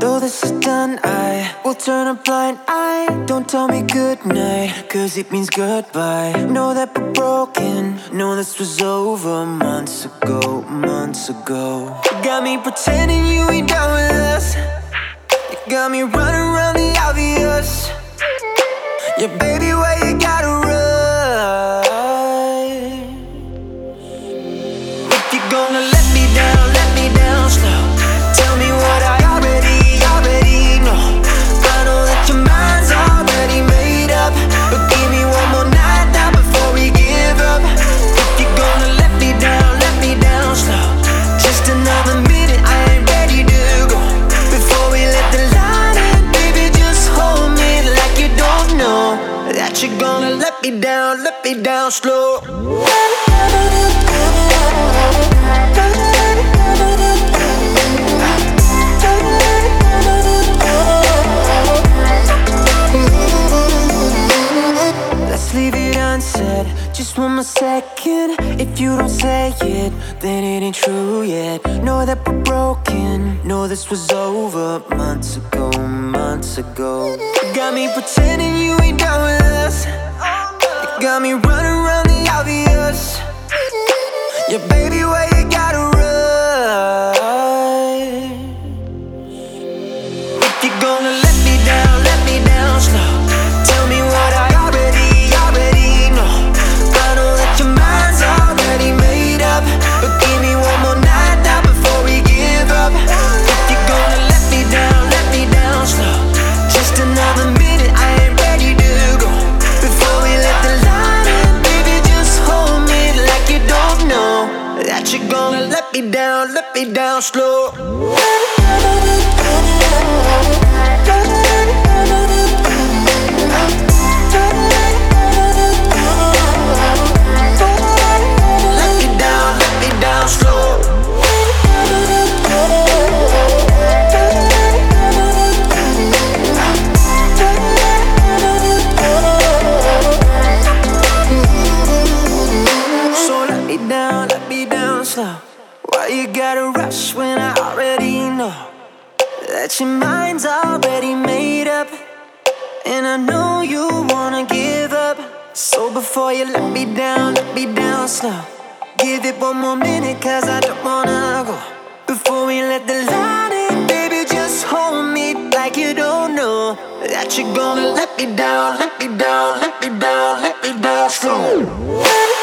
Though this is done, I will turn a blind eye. Don't tell me goodnight, cause it means goodbye. Know that we're broken, know this was over months ago, months ago. You got me pretending you ain't down with us. You got me running around the obvious. Yeah, baby, where you gotta run? If you're gonna let me down slow. Tell me what I already know. I know that your mind's already made up, but give me one more night now before we give up. If you're gonna let me down slow. Just another minute, I ain't ready to go. Before we let the light in, baby, just hold me like you don't know that you're gonna let me down slow. Let's leave it unsaid, just one more second. If you don't say it, then it ain't true yet. Know that we're broken, know this was over months ago, months ago. You got me pretending you ain't down with us. You got me running around the obvious. Yeah, baby, where you gotta run? If you're gonna let me down slow. Tell me what I already know. I know that your mind's already made up, but give me one more night now before we give up. If you're gonna let me down slow. Just another minute, I ain't ready to go. Before we let the light in, baby, just hold me like you don't know that you're gonna let me down slow. Let me down slow. So let me down slow. Why you gotta rush when I already know that your mind's already made up? And I know you wanna give up. So before you let me down slow. Give it one more minute, cause I don't wanna go. Before we let the light in, baby, just hold me like you don't know that you're gonna let me down slow.